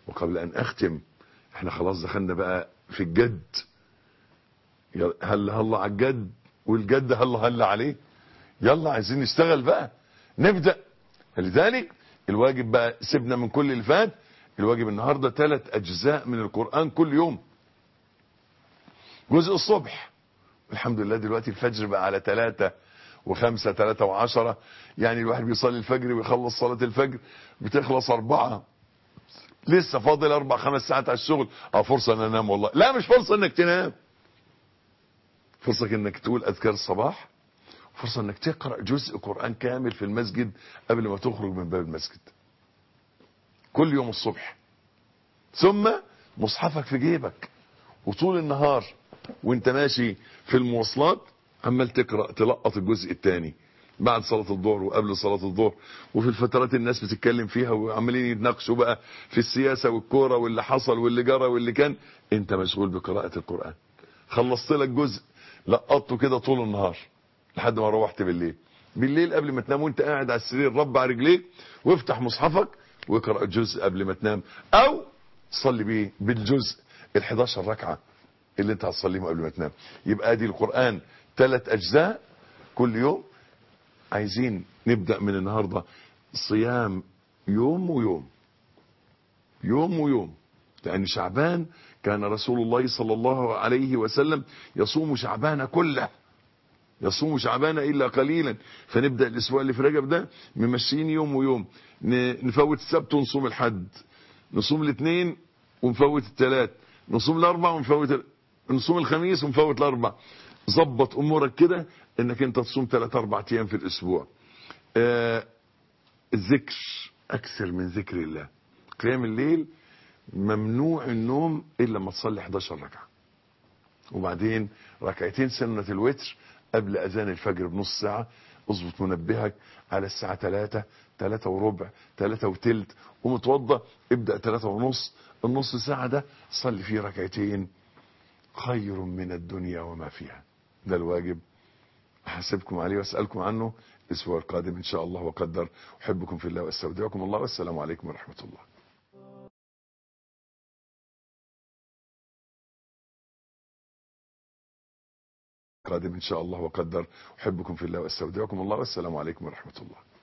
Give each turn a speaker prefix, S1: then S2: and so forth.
S1: وقبل أن أختم، احنا خلاص دخلنا بقى في الجد. هلا هلا على الجد، والجد هلا هلا عليه. يلا عايزين نشتغل بقى، نبدأ. لذلك الواجب بقى، سيبنا من كل اللي فات. الواجب النهاردة 3 أجزاء من القرآن كل يوم. جزء الصبح، الحمد لله دلوقتي الفجر بقى على 3 و5 3 و10. يعني الواحد بيصلي الفجر ويخلص صلاة الفجر بتخلص 4، لسه فاضل 4 5 ساعات على الشغل. فرصة ان انام. والله لا، مش فرصة انك تنام، فرصة انك تقول اذكار الصباح، فرصة انك تقرأ جزء قرآن كامل في المسجد قبل ما تخرج من باب المسجد كل يوم الصبح. ثم مصحفك في جيبك، وطول النهار وانت ماشي في المواصلات عمال تقرأ، تلقط الجزء الثاني بعد صلاة الظهر وقبل صلاة الظهر، وفي الفترات الناس بتتكلم فيها وعمالين يتناقشوا بقى في السياسة والكورة واللي حصل واللي جرى واللي كان، انت مشغول بقراءة القرآن. خلصت لك جزء لقطته كده طول النهار لحد ما روحت بالليل قبل ما تنام وانت قاعد على السرير ربع رجليك وافتح مصحفك واقرأ جزء قبل ما تنام، او صلي بيه بالجزء ال11 ركعة اللي انت هتصليهم قبل ما تنام. يبقى دي القرآن 3 أجزاء كل يوم. عايزين نبدأ من النهاردة صيام يوم ويوم، يوم ويوم، لأن شعبان كان رسول الله صلى الله عليه وسلم يصوم شعبان كله، يصوم شعبان إلا قليلا. فنبدأ الأسبوع اللي في رجب ده ممشيين يوم ويوم، نفوت السبت ونصوم الحد، نصوم الاثنين ونفوت الثلاث، نصوم الاربع نصوم الخميس ونفوت الاربع. ظبط امورك كده انك انت تصوم 3 4 ايام في الاسبوع. الذكر، اكثر من ذكر الله. قيام الليل ممنوع النوم الا لما تصلي 11 ركعه، وبعدين 2 ركعتين سنة الوتر قبل اذان الفجر بنص ساعة. اظبط منبهك على الساعة 3 3 وربع 3 وتلت، ومتوضى ابدأ 3 ونص. النص ساعة ده صلي فيه 2 ركعتين، خير من الدنيا وما فيها. ده الواجب احاسبكم عليه واسألكم عنه الاسبوع القادم ان شاء الله وقدر. احبكم في الله واستودعكم الله، والسلام عليكم ورحمة الله. قادم ان شاء الله وقدر. احبكم في الله واستودعكم الله، والسلام عليكم ورحمة الله.